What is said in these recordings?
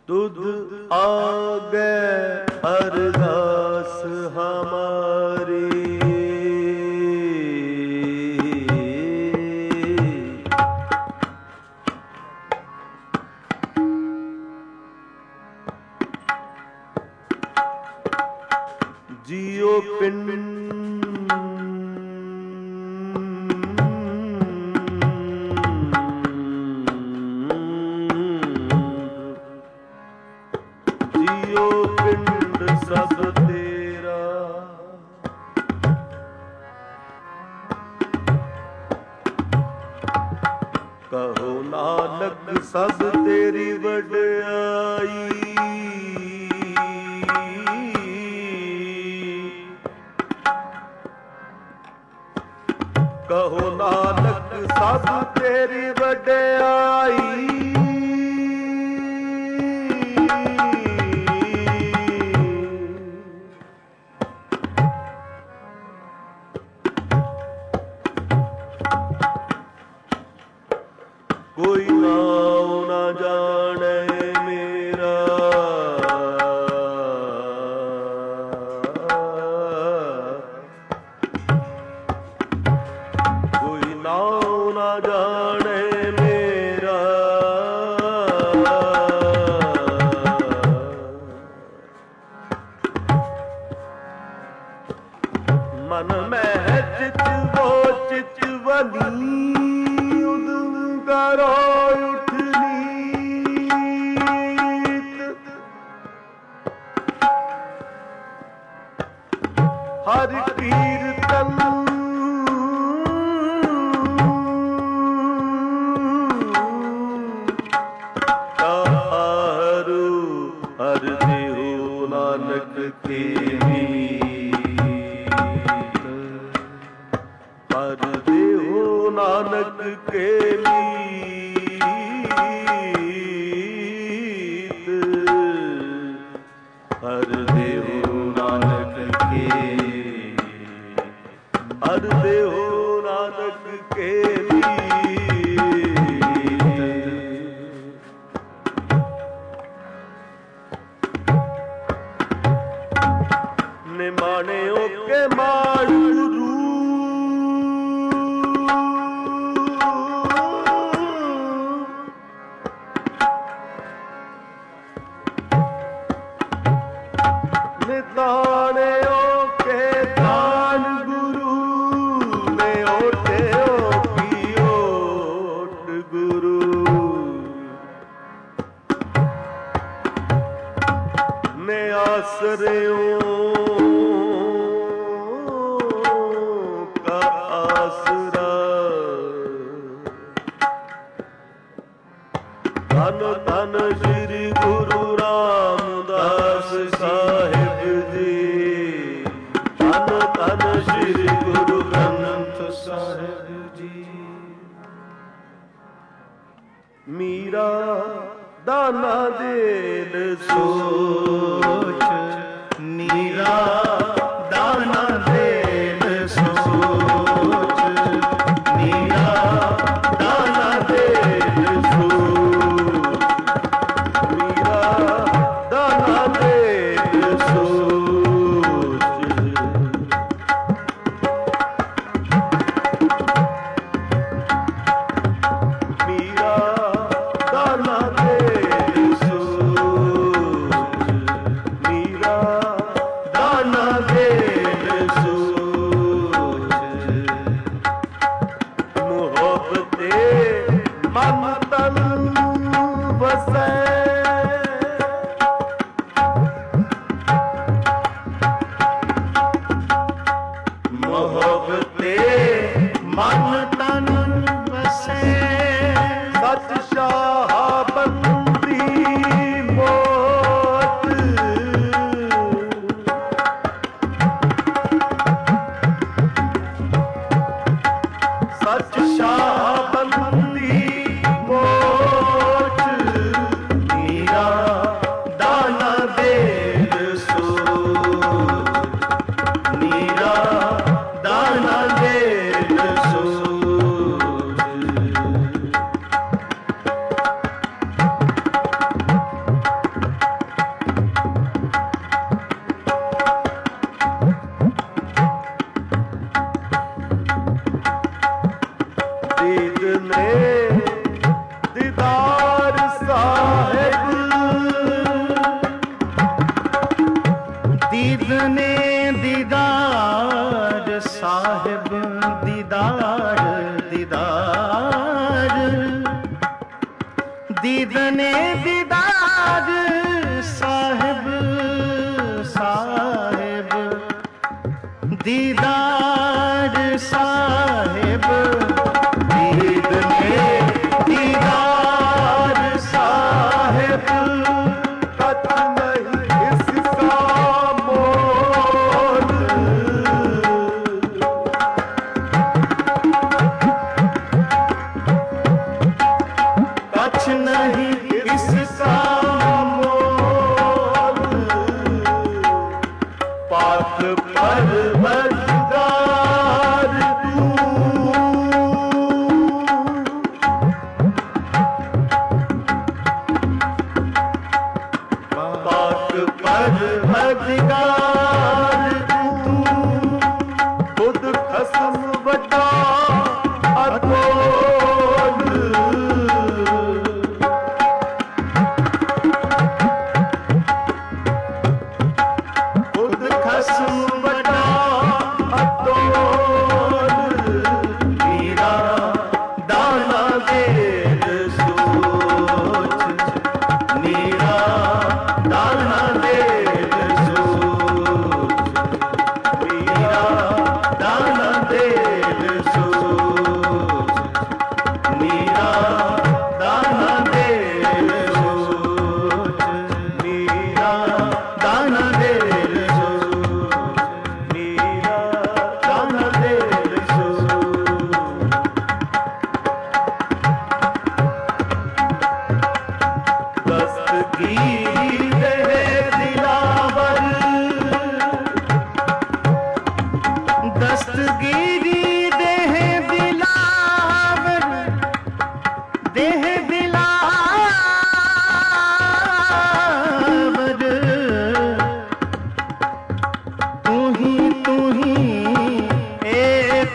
तुध आगे अरदास हमारी। जियो पिंड जियो पिंड सब तेरा, कहो नानक सब तेरी वड्याई। कहो नानक सब तेरी वड्याई। कोई नाम न जाने मेरा, कोई नाम न जाने मेरा। मन में है चित वो चितवनी, करो उठनीत। हर कीर्तन हरू हर देहो नानक के मीत। हर देहो नानक के मीत। हर देहो नानक के, हर देहो नानक के मीत। निमाणियों के माण गुरु, निताणियों के दान गुरु, ने ओटे की ओट गुरु। ने आसरियों का आसरा, धन धन श्री गुरु रामदास साहिब जी। धन धन श्री गुरु ग्रंथ साहिब जी। मीरा दाना देन सोच, मीरा दाना देन सोच। मीरा दाना देन सोच। मीरा दाना देन सोच। मीरा दाना देन सोच। मीरा दाना दीदने दीदार साहिब साहिब, दीदार साहिब, दीदने दीदार साहिब, कत नहीं इसका मोल। कछ नहीं इसका मोल, पाक परवरदिगार तू, पाक परवरदिगार तू, खुद खसम वड्डा अतोल। खुद खसम वड्डा अतोल, मीरा दाना देर सोच, मीरा दाना देर सोच, मीरा दाना देर सोच, मीरा दाना देर सोच, मीरा दाना देर सोच, मीरा दाना देर सोच। दस्तगीरी रहे दिलावर, दस्तगीरी देह दिलावर, देह दिलावर, तू ही एक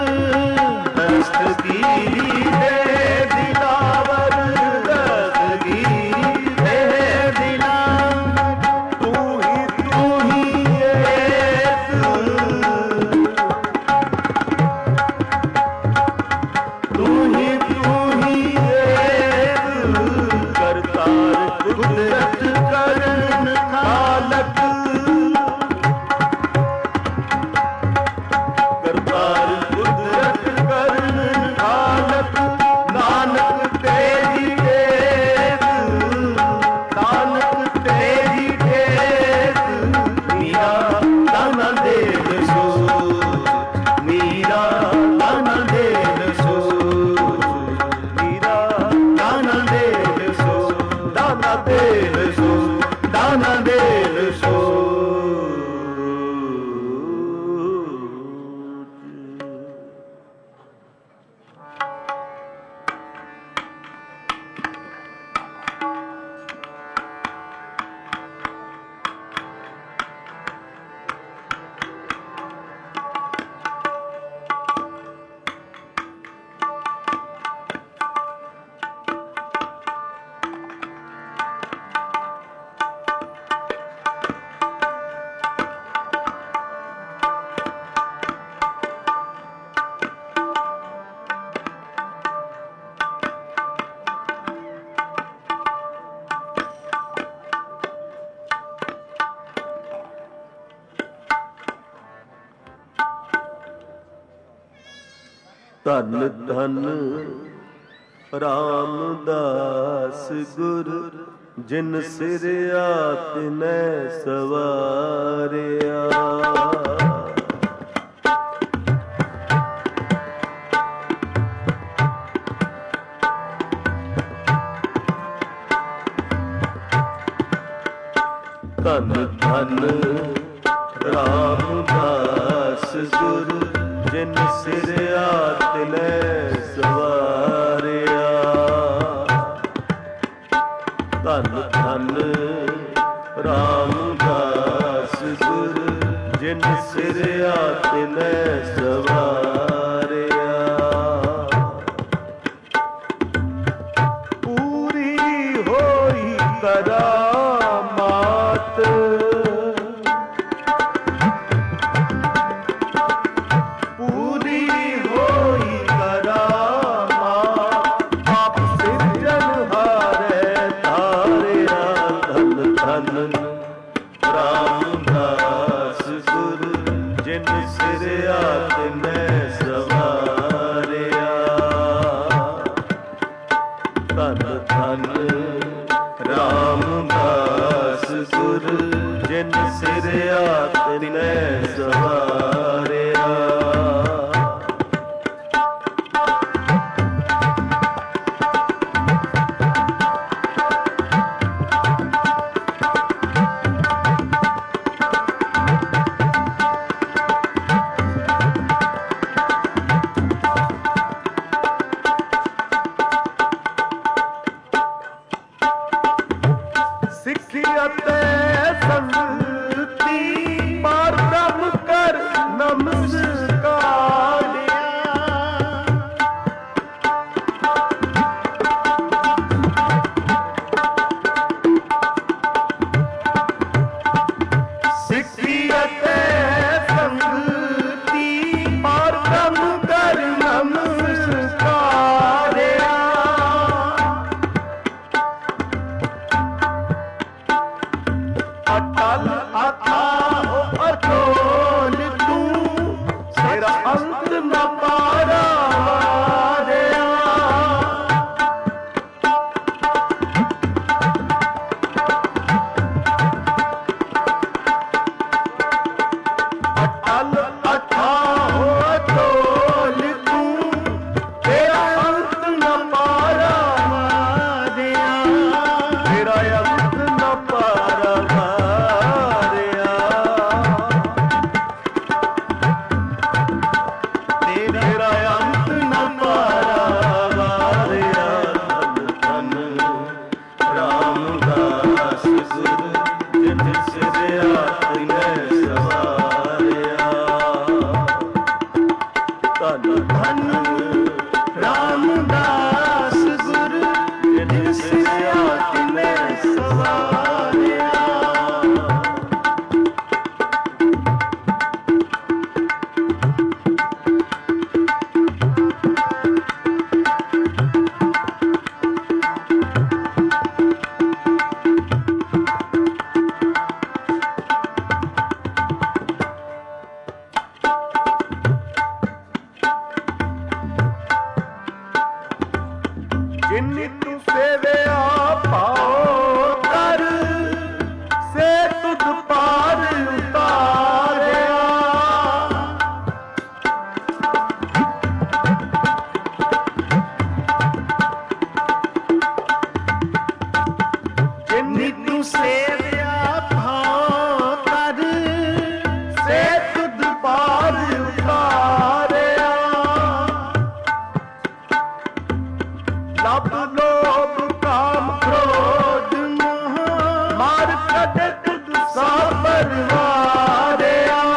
दस्तगीरी देह दिलावर, दस्तगीरी देह दिलावर, तू ही एक, तू ही एक, करतार कुदरत करन खालक, करतार कुदरत करन खालक, नानक तेरी टेक, नानक तेरी टेक, मीरा दाना देर सोच, मीरा दाना देर सोच, मीरा दाना देर सोच, दाना देर सोच, दाना देर सोच। ਧਨ ਧਨ ਰਾਮਦਾਸ ਗੁਰ, ਜਿਨ ਸਿਰਿਆ ਤਿਨੈ ਸਵਾਰਿਆ। ਧਨ ਧਨ ਰਾਮਦਾਸ ਗੁਰ, ਜਿਨ ਸਿਰਿਆ ਤਿਨੈ ਸਵਾਰਿਆ। ਧਨ ਧਨ ਰਾਮਦਾਸ ਗੁਰ, ਜਿਨ ਸਿਰਿਆ ਤਿਨੈ ਸਵਾਰਿਆ। ਪੂਰੀ ਹੋਈ ਕਰਾਮਾਤ, ਪੂਰੀ ਹੋਈ ਕਰਾਮਾਤ, ਆਪ ਸਿਰਜਣਹਾਰ ਗੁਰ ਜਿਨ ਸਿਰਿਆ ਤਿਨੈ ਸਵਾਰਿਆ। ਸਿੱਖੀ ਅਤੇ ਸੰਗਤੀ ਪਰ ਬ੍ਰਹਮ ਕਰ ਨਮਸਕਾਰਿਆ। ਸਿੱਖੀ ਅਤੇ ਸੰਗਤੀ ਪਰ ਬ੍ਰਹਮ ਕਰ ਨਮਸਕਾਰਿਆ। ਅਟਲ ਅਥਾਹ ਅਟੋਲ ਤੂੰ ਤੇਰਾ ਅੰਤ ਨ ਪਾਰਾ ਵਾਰਿਆ। ਅਟਲ ਅਥਾਹ ਅਟੋਲ ਤੂੰ ਤੇਰਾ ਅੰਤ ਨ ਪਾਰਾ ਵਾਰਿਆ। ਤੇਰਾ ਅੰਤ ਨ ਪਾਰਾ ਵਾਰਿਆ। ਤੇਰਾ ਅੰਤ ਨ ਪਾਰਾ ਵਾਰਿਆ। ਧੰਨ ਧੰਨ ਰਾਮਦਾਸ ਗੁਰ ਜਿਨ ਸਿਰਿਆ ਤਿਨੈ ਸਵਾਰਿਆ। ਧੰਨ ਧੰਨ ਰਾਮਦਾਸ ਗੁਰ ਜਿਨ ਸਿਰਿਆ ਤਿਨੈ ਸਵਾਰਿਆ। ਜਿਨਿ ਤੂੰ ਸੇਵਿਆ ਪਾਉ ਕਰ ਸੇ ਤੁਧ ਪਾਰ ਉਤਾਰਿਆ। ਜਿਨਿ ਤੂੰ ਸੇਵਿਆ ਪਾਉ ਕਰ ਸੇ ਤੁਧ ਪਾਰ ਉਤਾਰਿਆ। ਲਬ ਲੋਭ ਕਾਮ ਕ੍ਰੋਧ ਮੋਹ ਮਾਰ ਕੱਢ ਤੁਧ ਸਾ ਪਰਵਾਰਿਆ।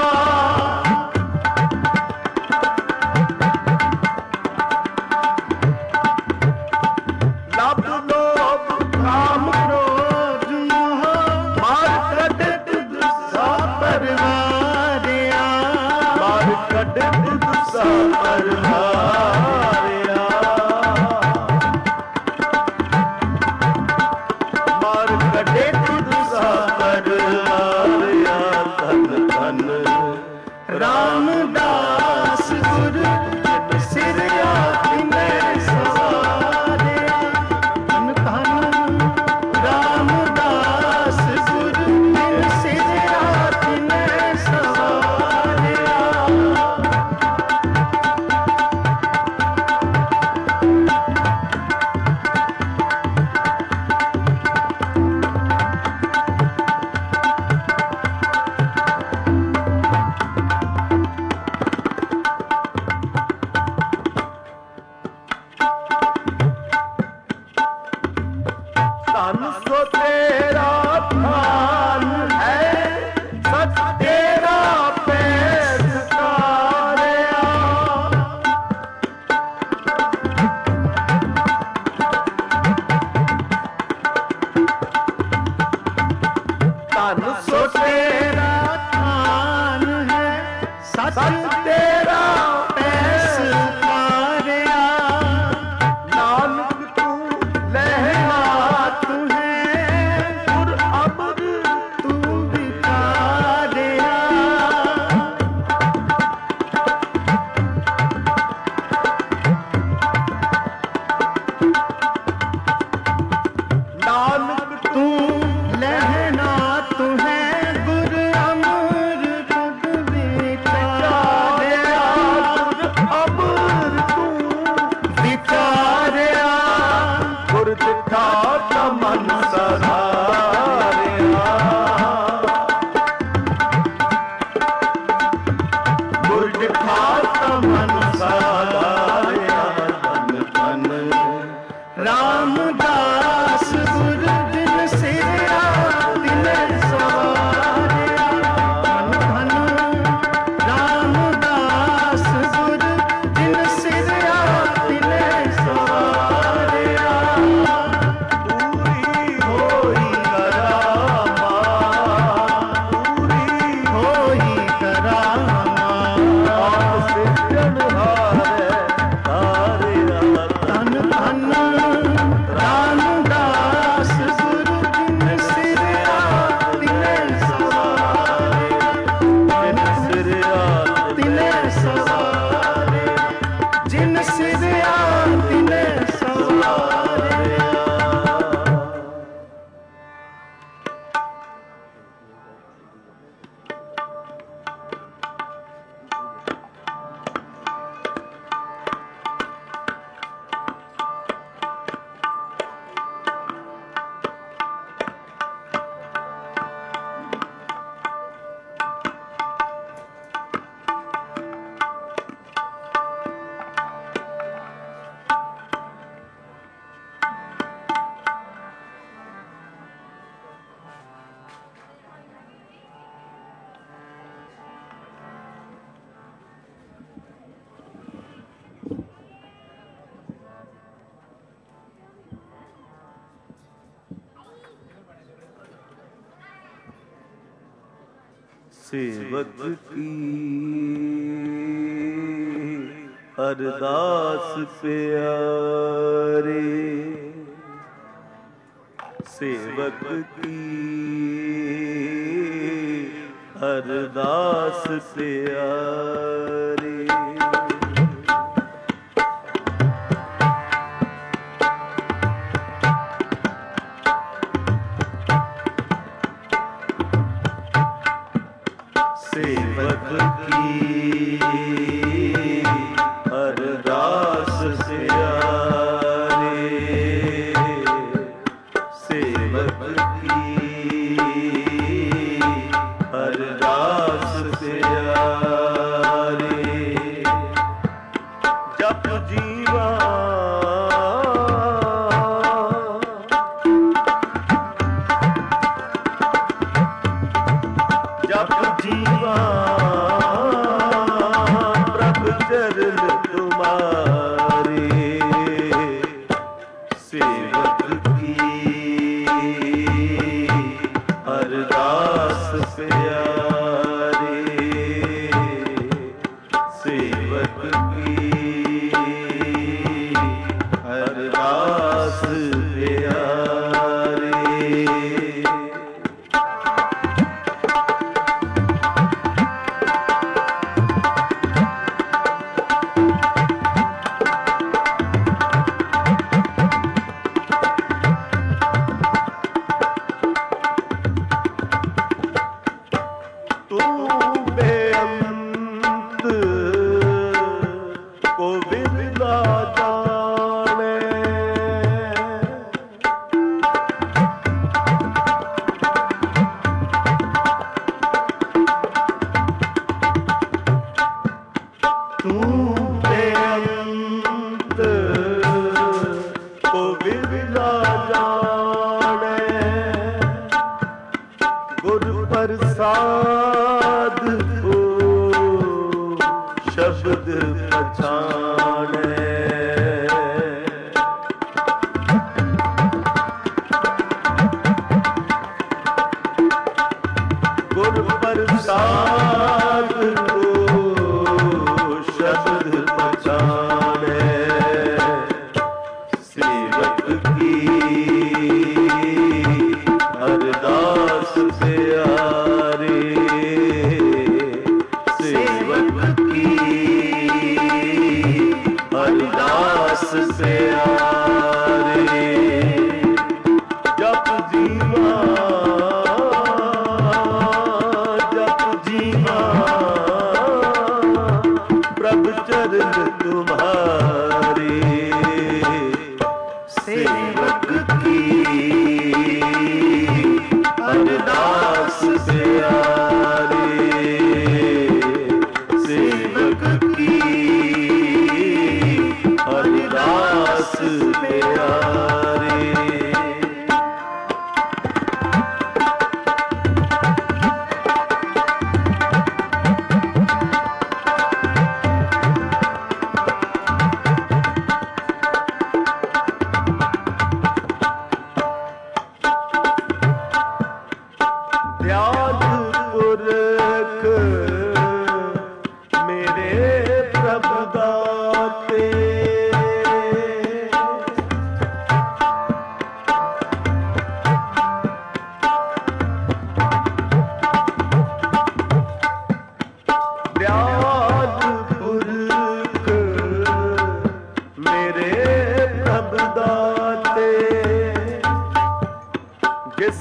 ਲਬ ਲੋਭ ਕਾਮ ਕ੍ਰੋਧ ਮੋਹ ਮਾਰ ਕੱਢ ਤੁਧ ਸਾ ਪਰਵਾਰਿਆ। ਮਾਰ ਕੱਢ ਤੁਧ ਸਾ ਪਰਵਾਰਿਆ। ਮਾਰ ਕੱਢੇ ਤੁਧ ਸਾ ਪਰਵਾਰਿਆ। ਧੰਨ ਧੰਨ ਰਾਮਦਾਸ ਗੁਰ ਜਿਨ ਸਿਰਿਆ ਤਿਨੈ ਸਵਾਰਿਆ। ਧੰਨ ਧੰਨ ਰਾਮਦਾਸ ਗੁਰ ਜਿਨ ਸਿਰਿਆ ਤਿਨੈ ਸਵਾਰਿਆ। ਧਨ ਸੋ ਤੇਰਾ ਥਾਨ ਹੈ ਸਚ ਤੇਰਾ ਪੈਸ ਕਾਰਿਆ। ਧਨ ਸੋ ਤੇਰਾ ਥਾਨ ਹੈ ਸਚ ਤੇਰਾ ਪੈਸ ਕਾਰਿਆ। ਨਾਨਕ ਤੂੰ ਲਹਿਣਾ ਤੂੰ ਹੈ खात मन सधारिया, बुर्ज खात मन सधारिया, धन धन रामदास गुर दिन सिया दिन सवारिया, धन धन रामदास गुर दिन सिया दिन सवारिया। दूरी होई करामा, दूरी होई करामा, आप सिरजनहारे तारिया, धन धन रामदास गुरु दिन सिया दिन सवारिया, जिन सिरिया दिन सवारिया, जिन सिया दिन सवारिया। सेवक की अरदास प्यारे, सेवक की अरदास प्यारे। सेवक की अरदास प्यारे, सेवक की अरदास प्यारे। जप जीवा जप जीवा प्रभु चरण तुम्हारे, सेवक की अरदास प्यारे, सेवक की अरदास प्यारे।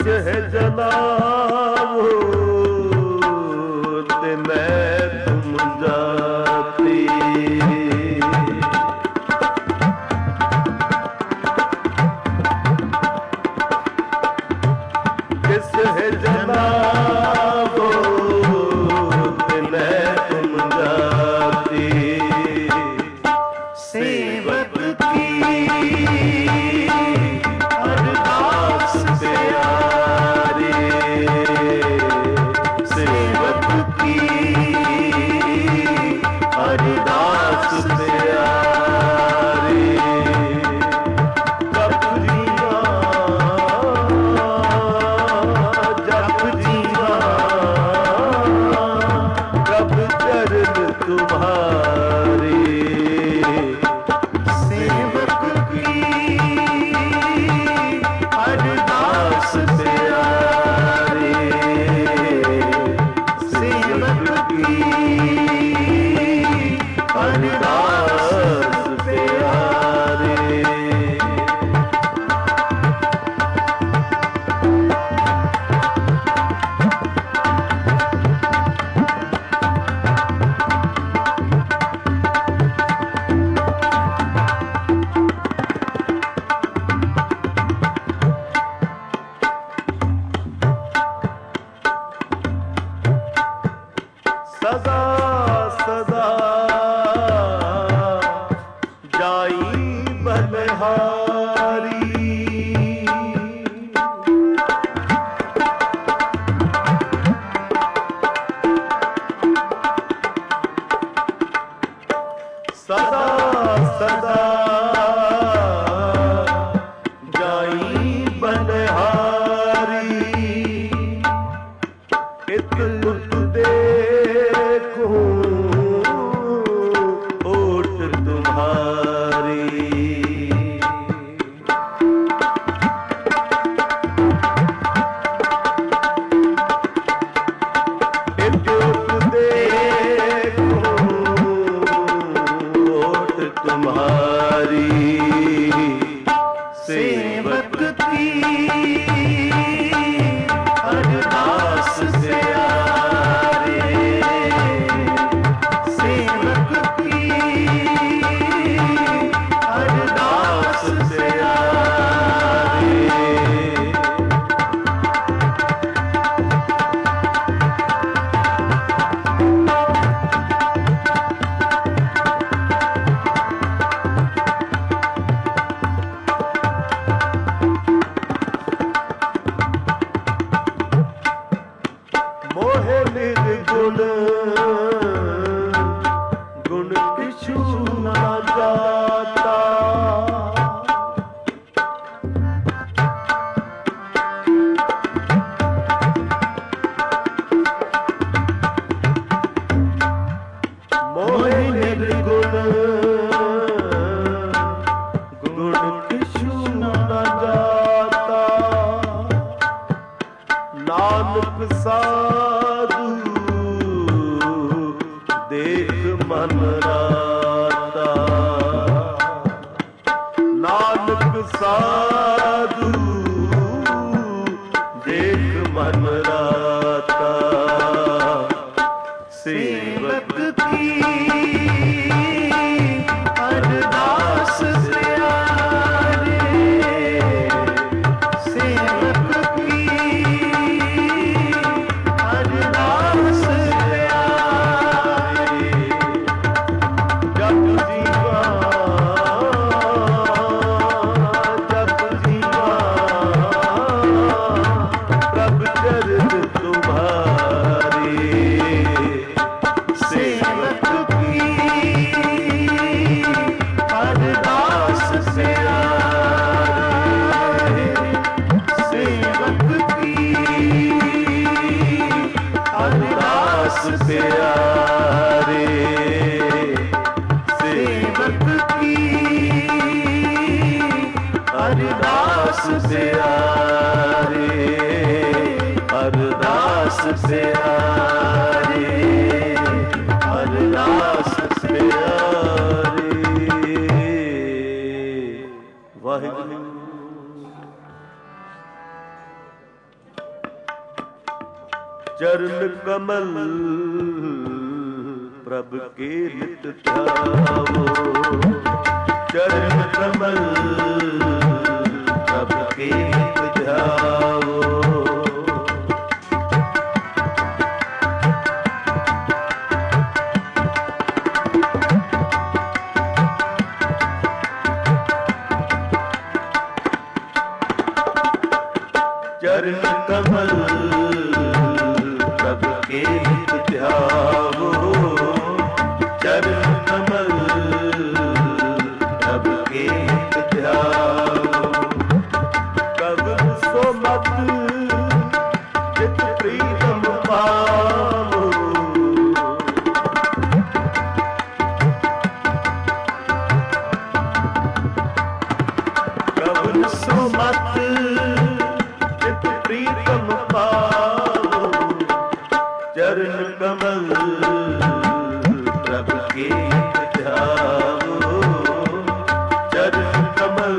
है जनाबो तिनै तुम जाती। किस है जनाबो तिनै तुम जाती। सेवक की अरदास प्यारी, सेवक की अरदास प्यारी। जप जीना जप जीना कब चरण तुम्हारी। सेवक की अरदास प्यारी, सेवक की अरदास प्यारी। सदा सदा जाई बलहारी। सदा सदा जाई बलहारी। इत उत देखूं ओट तुम्हारी। इत उत देखूं ओट तुम्हारी। सेवक की अरदास प्यारी, सेवक की अरदास प्यारी। मोहे निर्गुण गुण किछु न जाता। मोहे निर्गुण गुण किछु न जाता। नानक साधु देख मन राता। नानक साधु देख मन राता। सेवक की अरदास प्यारी, सेवक की अरदास प्यारी। जप जीवा जप चरण कमल प्रभ के नित ध्यावो, चरण कमल प्रभ के नित ध्यावो। चरण कमल प्रभ के नित ध्यावो, चरण कमल प्रभ के नित ध्यावो। कबन सो मत चित प्रीतम पावो, कबन सो मत प्रीतम पावो, चरण कमल प्रभ के नित ध्यावो, चरण कमल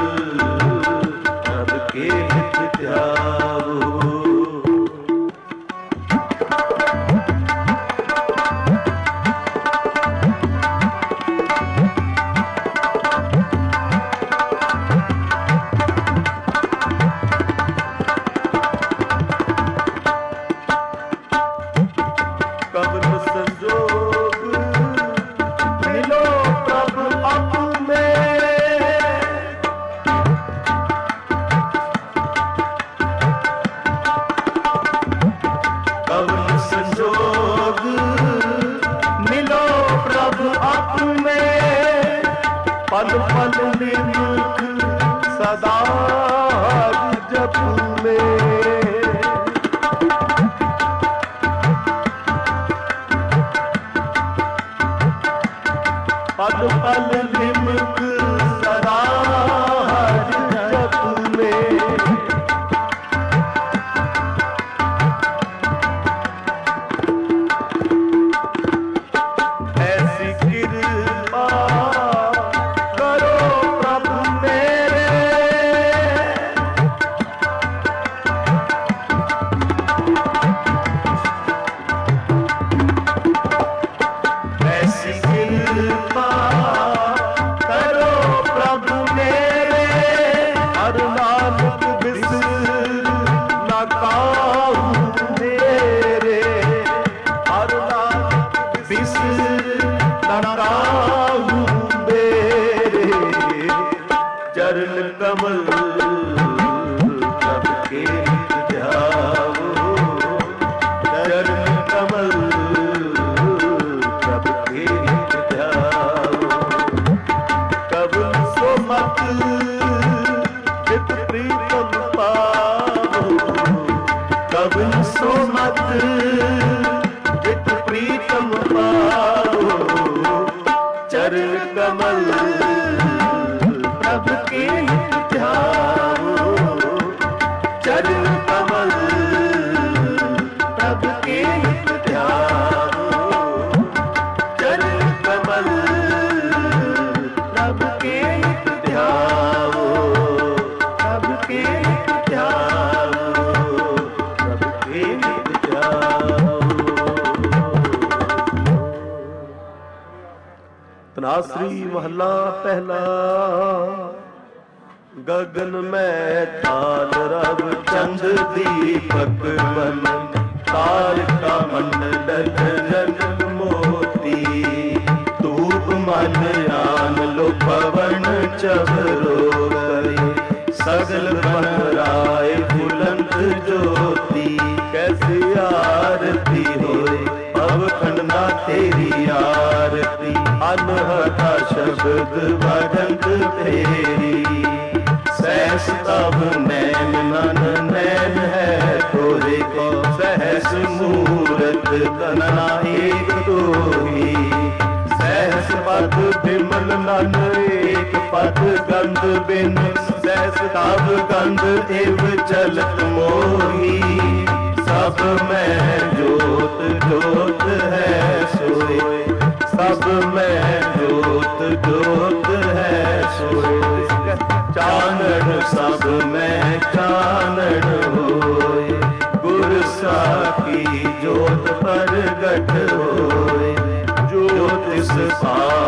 प्रभ के नित ध्यावो। पल पल निमुख सदा जप में, पल पल निमुख सदा जप में। ऐसी कृपा चरण कमल प्रभ के नित ध्यावो, चरण कमल प्रभ के नित ध्यावो। कबन सो मत चित प्रीतम पावो, कबन सो मत चित प्रीतम पावो, चरण कमल प्रभ के नित ध्यावो, चरण कमल प्रभ के नित ध्यावो, चरण कमल प्रभ के नित ध्यावो, प्रभ के नित ध्यावो, प्रभ के नित ध्यावो। तनाश्री महला पहला। गगन में ताल रव चंद दीपक बन, तारका मंडल जन मोती, धूप मन आन लो पवन चबरो गए, सगल बन राय बुलंद ज्योति। कैसी आरती होए अवखंडना तेरी आरती, अनहता शब्द भजंत तेरी। सहस तब नैन नन नैन है तोरे को, सहस मूरत तनना एक तो ही। सहस पद विमल नन एक पद गंध बिन, सहस तब गंध एव चलत मोही। सब में जोत जोत है सोए, सब में जोत जोत है सोए। चानन सब में चानन होए, गुर साखी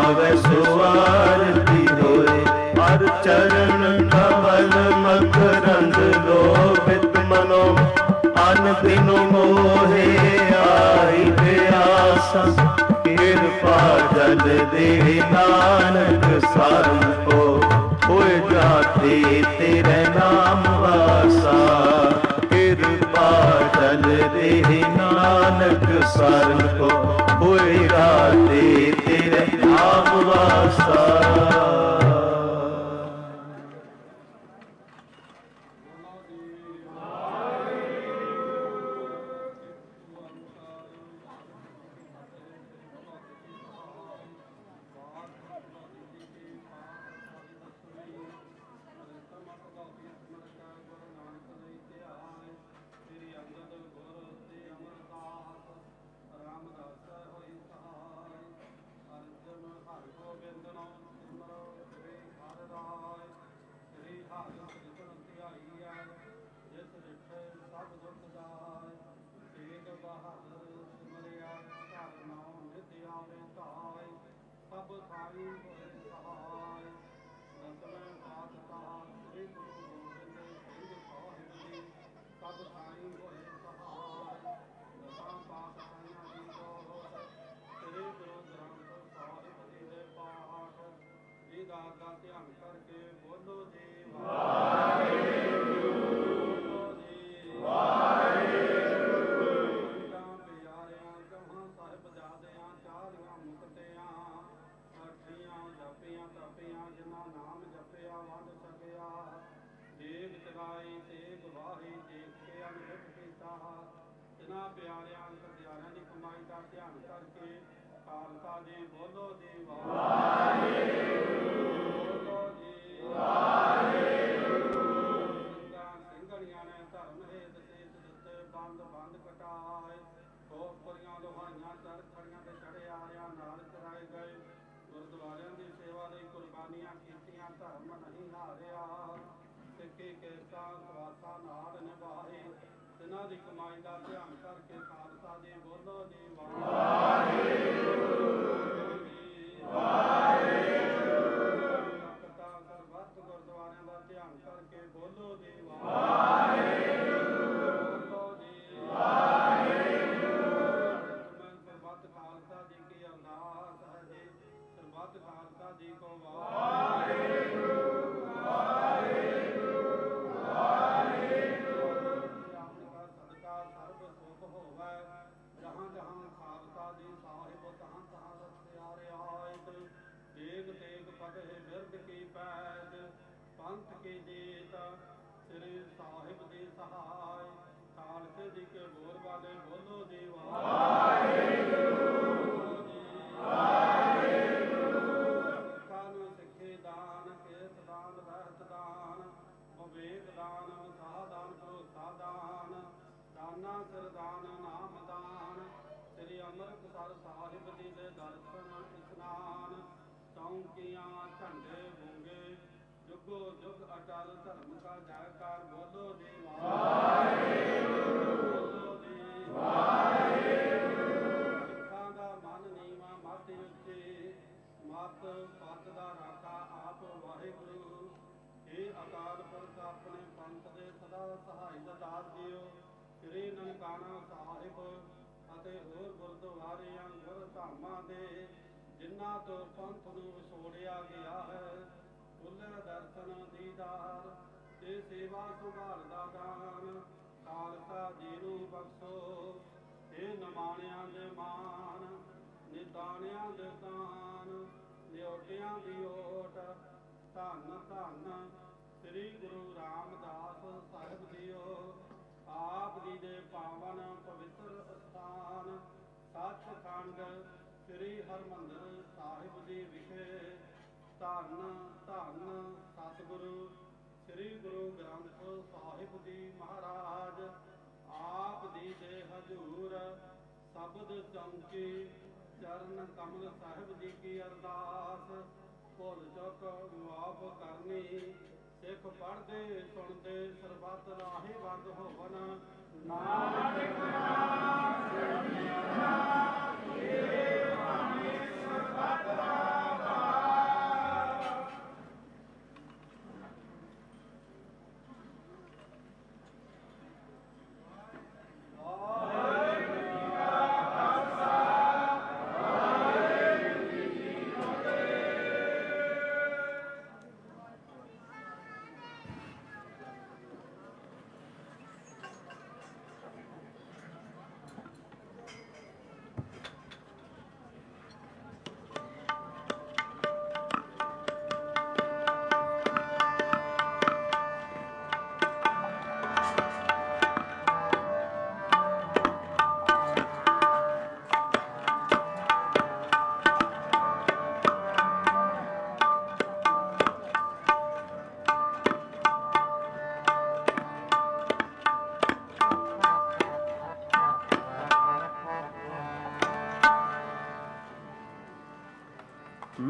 ਪਾਵੈ ਸੋ ਆਰਤੀ ਹੋਏ। ਹਰ ਚਰਨ ਕਮਲ ਮਕਰੰਦ ਲੋਭਿਤ ਮਨੋ ਅਨ ਦਿਨ ਮੋਹੇ ਆਈ ਪਿਆਸਾ। ਕਿਰਪਾ ਜਲ ਦੇ ਨਾਨਕ ਸਾਰਨ ਕੋ ਹੋਏ ਜਾਤੇ ਤੇਰੇ ਨਾਮ ਵਾਸਾ। ਕਿਰਪਾ ਜਲ ਦੇ ਨਾਨਕ ਸਾਰਨ ਕੋ ਹੋਏ ਰਾਤੇ ਤੇਰੇ ਨਾਮ ਵਾਸਾ।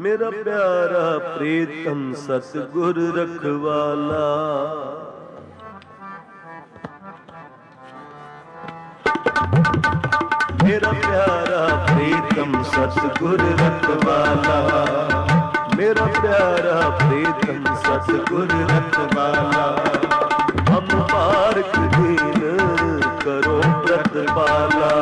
मेरा प्यारा प्रीतम सतगुर रखवाला। मेरा प्यारा प्रीतम सतगुर रखवाला। मेरा प्यारा प्रीतम सतगुर रखवाला। हम पारक दीन करो प्रतिपाला।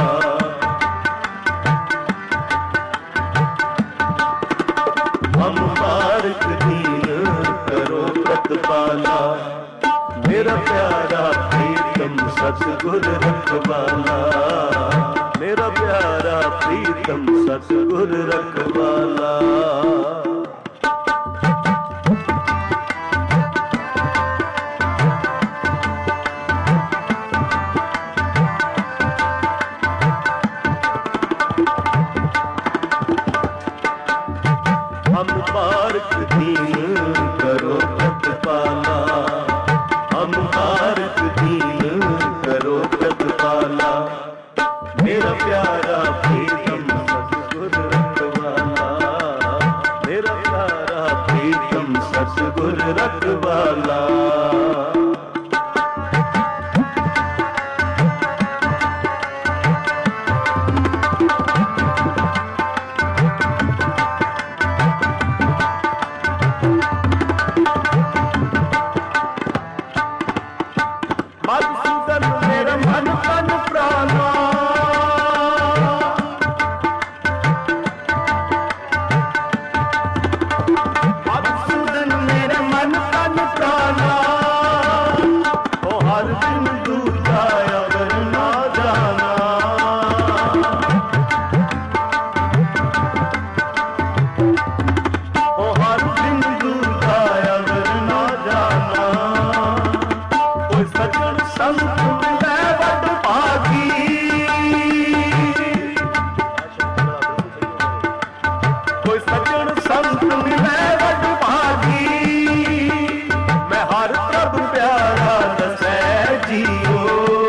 हम पारक दीन करो प्रतिपाला। मेरा प्यारा प्रीतम सतगुर रखवाला। मेरा प्यारा प्रीतम सतगुर रखवाला। हम पारक दीन करो प्रतिपाला। हम पारक दीन करो प्रतिपाला। मेरा प्यारा प्रीतम सतगुर रखवाला। मेरा प्यारा प्रीतम सतगुर रखवाला। मधुसूदन मेरा मन तन प्राणा। मधुसूदन मेरा मन तन प्राणा। ओ हर दिन दूर जाया अगर ना जाना। ओ हर दिन दूर जाया अगर ना जाना। कोई सज्जन संत मिले बड़ भागी। कोई सज्जन संत मिले बड़ भागी। मैं हर प्रभु प्यारा दसै जियो।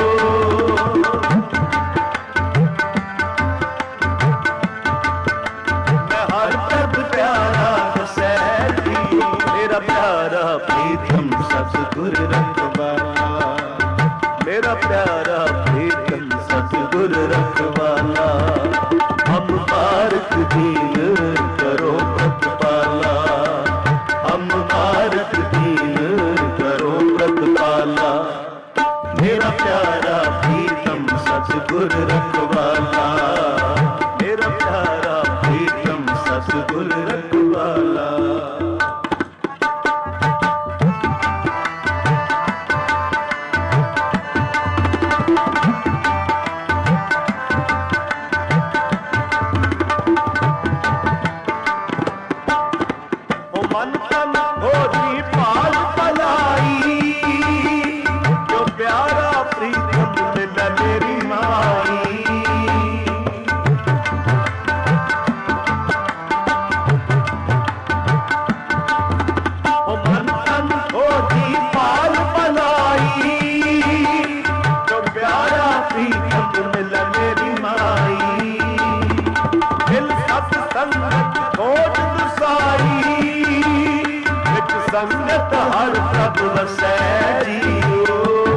मैं हर प्रभु प्यारा दसै जियो। मेरा प्यारा प्रीतम सतगुर रखवाला। मेरा प्यारा प्रीतम सतगुर रखवाला। हम पारक दीन करो प्रतिपाला। हम पारक दीन करो प्रतिपाला। मेरा प्यारा प्रीतम सतगुर रखवाला। मेरा प्यारा प्रीतम सतगुर रखवाला। मन तन होती पाल पलाई। जो प्यारा प्रीतम मिला मेरी माई। मन तन होती पाल पलाई। जो प्यारा प्रीतम मिला मेरी माई। दिल सत्संग खोज दुसाई। संगत हर प्रभु वसै जियो।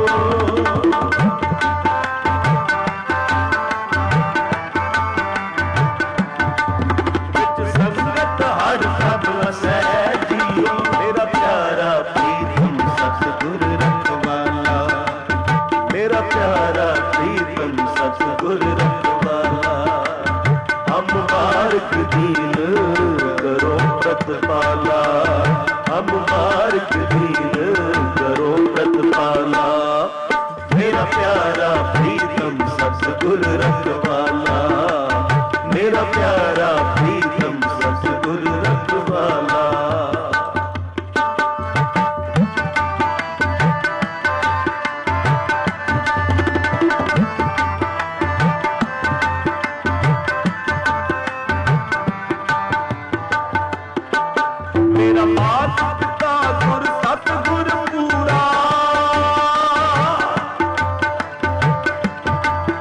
संगत हर प्रभु वसै जियो। मेरा प्यारा प्रीतम सतगुर रखवाला। मेरा प्यारा प्रीतम सतगुर रखवाला। हम पारक दीन करो प्रतिपाला। हम पारक दीन करो प्रतिपाला। मेरा प्यारा प्रीतम सतगुर रखवाला। मेरा प्यारा प्रीतम सतगुर रखवाला। मेरा माता पिता गुर सतगुर पूरा।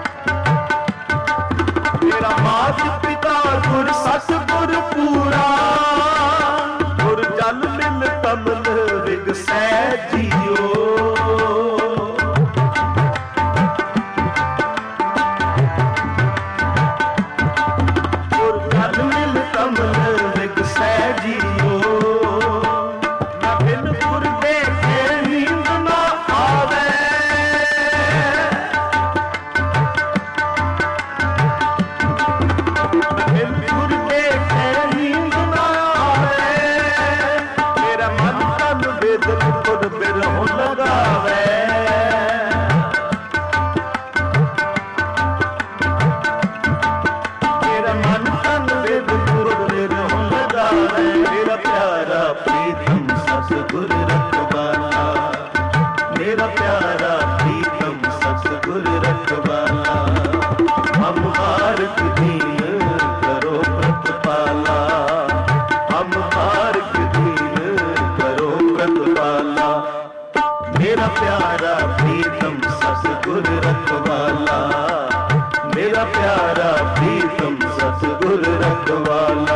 मेरा माता पिता गुर सतगुर पूरा। प्यारा प्रीतम सतगुर रखवाला, हम हारक दीन करो प्रतिपाला, हम हारक दीन करो प्रतिपाला। मेरा प्यारा प्रीतम सतगुर रखवाला, मेरा प्यारा प्रीतम सतगुर रखवाला।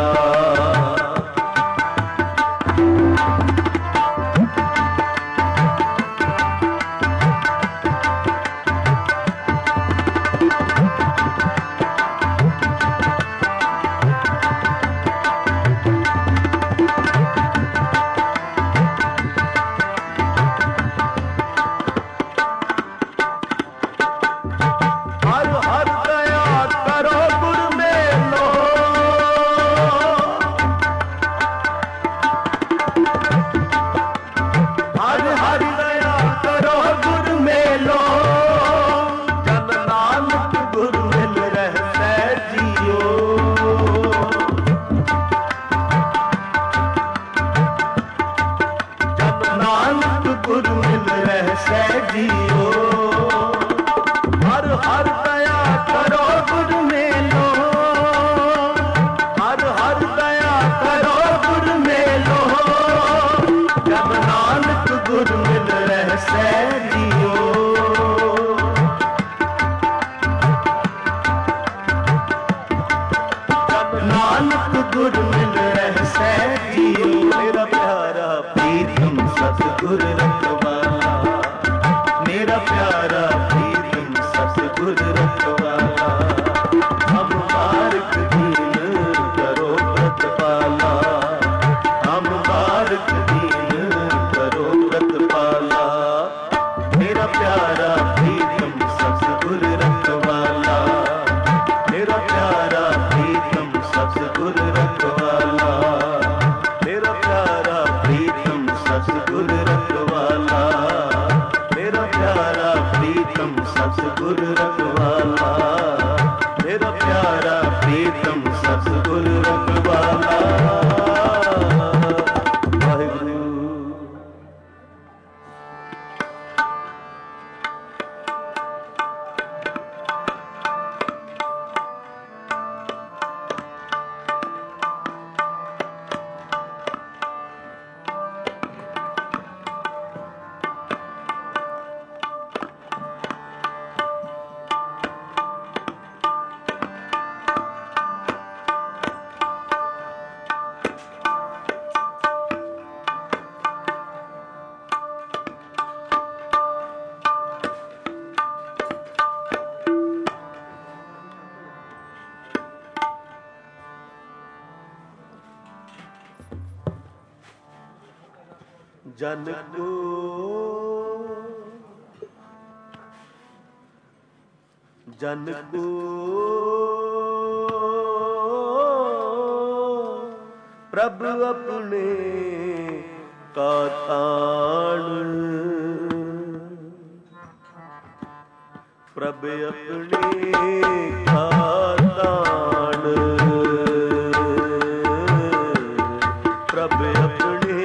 जन को जन को प्रभु अपने का ताण, प्रभु अपने का ताण, प्रभु अपने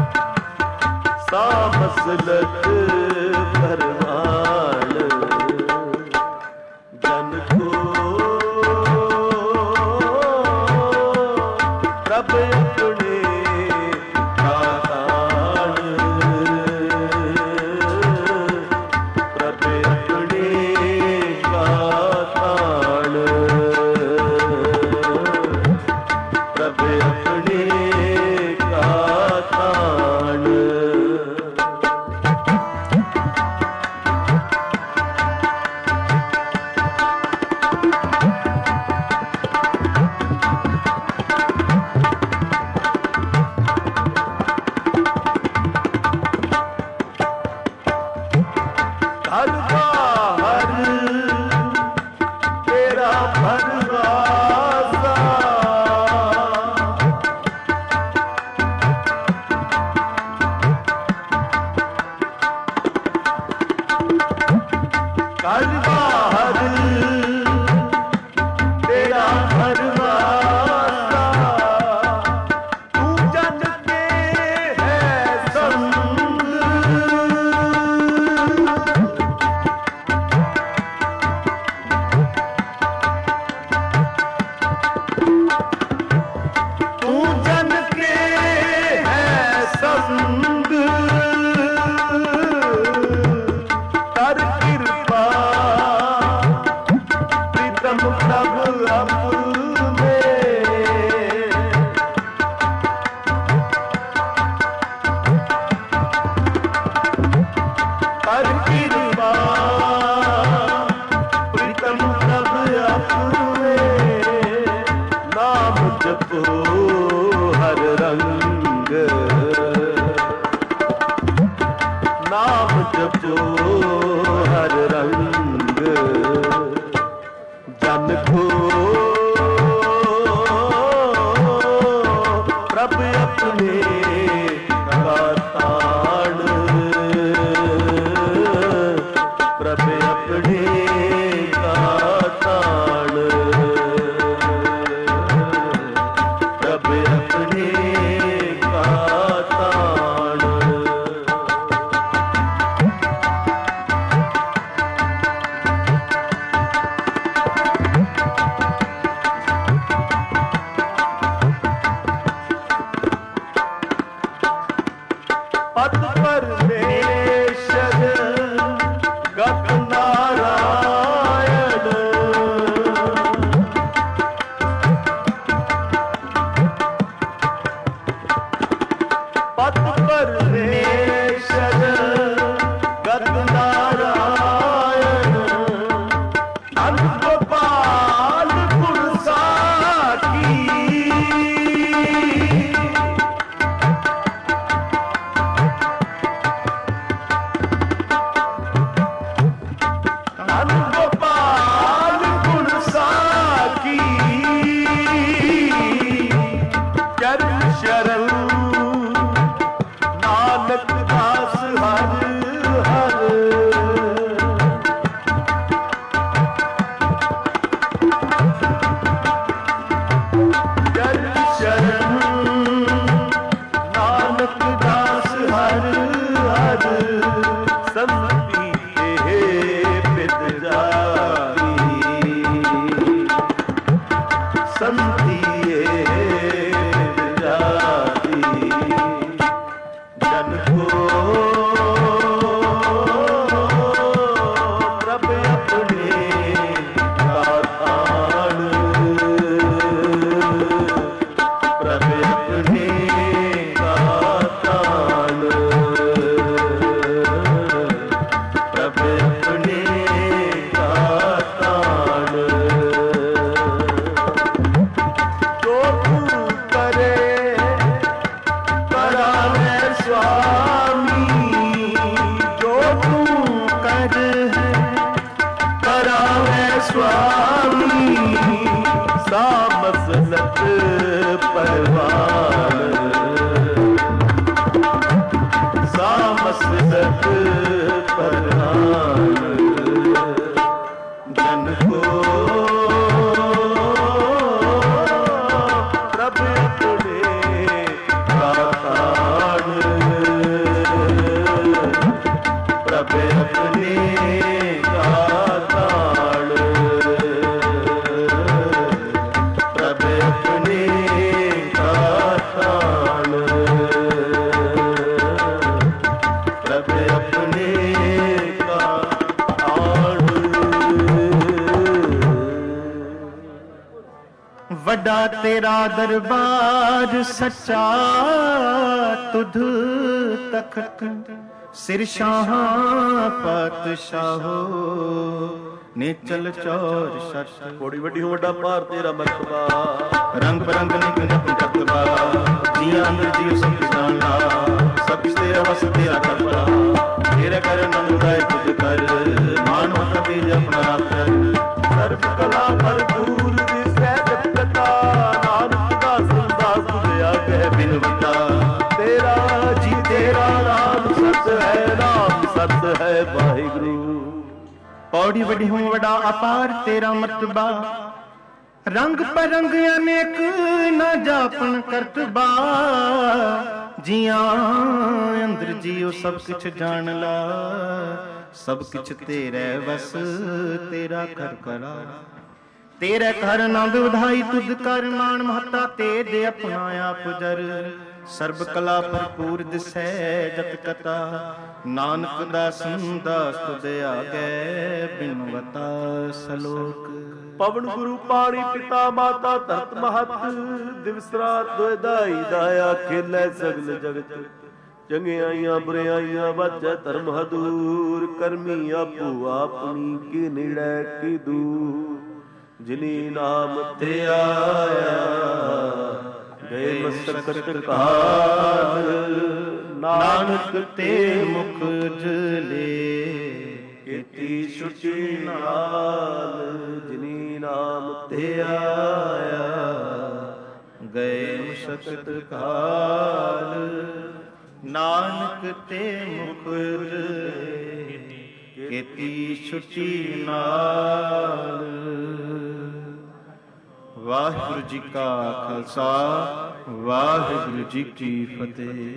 मसलत परवान भरवासा कर बाहर तेरा भरवासा तू जन के है संग तू जन के है संग कर कृपा प्रीतम प्रभु अपने कर कृपा प्रीतम प्रभु अपने नाम जपो हर रंग नाम जपो हर रंग जन को प्रभु अपने का ताण प्रभु अपने का ताण प्रभु अपने का ताण पद परमेश्वर गत नारायण पद परमेश्वर गत नारायण अनुगोपाल गुण साकी अनुगोपाल गुण साकी चरण शरण नानक दास हर हर चरण शरण नानक दास हर हर संति पित जाई संति पित जाई जन को प्रभु अपने का ताण प्रभु अपने का ताण प्रभु अपने का ताण जो तू करे करावे स्वामी जो तू कर करावे स्वामी सामसलत परवान सामसलत परवान जन को प्रभु अपने का ताण प्रभु अपने का ताण प्रभु अपने का ताण प्रभु अपने का ताण वड्डा तेरा दरबार सच्चा तुध तखत सिर शाह पातशाहो नेचल चौर सत कोड़ी वड्डी वड्डा पार तेरा मर्तबा रंग परंग निक निक जगबा जिया अंदर जीव सब जाना सब तेरा वस तेरा करबा तेरे कर नंदाय तुझ कर मानो कभी अपना कर सर्व कला पर तू ਵੱਡਿਓ ਵੱਡਾ ਅਪਾਰ ਤੇਰਾ ਮਰਤਬਾ, ਰੰਗ ਪਰੰਗ ਅਨੇਕ ਨਾ ਜਾਪਨ ਕਰਤਬਾ, ਜੀਆਂ ਅੰਦਰ ਜੀਉ ਸਭ ਕਿਛ ਜਾਣ ਲਾ, ਸਭ ਕਿਛ ਤੇਰੇ ਵਸ ਤੇਰਾ ਘਰ ਕਰਾ, ਤੇਰੇ ਘਰ ਆਨੰਦ ਵਧਾਈ ਤੁਧ ਕਰ ਮਾਨ ਮਹਤਾ, ਤੇ ਦੇ ਆਪਣਾ ਆਪ ਜਰ, ਸਰਬ ਕਲਾ ਭਰਪੂਰ ਦਿਸੈ ਜਤ ਕਤਾ, ਨਾਨਕ ਦਾਸਨ ਦਾਸ ਤੁਧ ਆਗੇ ਬਿਨਵਤਾ ਸਲੋਕ। ਪਵਨ ਗੁਰੂ ਪਾਣੀ ਪਿਤਾ ਮਾਤਾ ਧਰਤ ਮਹਤ, ਦਿਵਸ ਰਾਤ ਦੁਇ ਦਾਈ ਦਾਇਆ ਖੇਲੇ ਸਗਲ ਜਗਤ, ਚੰਗਿਆਈਆਂ ਬੁਰਿਆਈਆਂ ਵਾਜੈ ਧਰਮ ਹਦੂਰ, ਕਰਮੀ ਆਪੋ ਆਪਣੀ ਕੀ ਨੇੜੇ ਕੀ ਦੂਰ, ਜਿਨੀ ਨਾਮ ਤੇ ਆਇਆ ਗਏ ਮਸਕਤ ਕਾਲ, ਨਾਨਕ ਤੇ ਮੁਖ ਜਲੇ ਕੀਤੀ ਛੁਟੀ ਨਾਲ, ਜਿਨੀ ਨਾਮ ਤੇ ਆਇਆ ਗਏ ਮਸਕਤ ਕਾਲ, ਨਾਨਕ ਤੇ ਮੁਖ ਜਲੇ ਕੀਤੀ ਛੁਟੀ ਨਾਲ। ਵਾਹਿਗੁਰੂ ਜੀ ਕਾ ਖਾਲਸਾ, ਵਾਹਿਗੁਰੂ ਜੀ ਕੀ ਫਤਿਹ।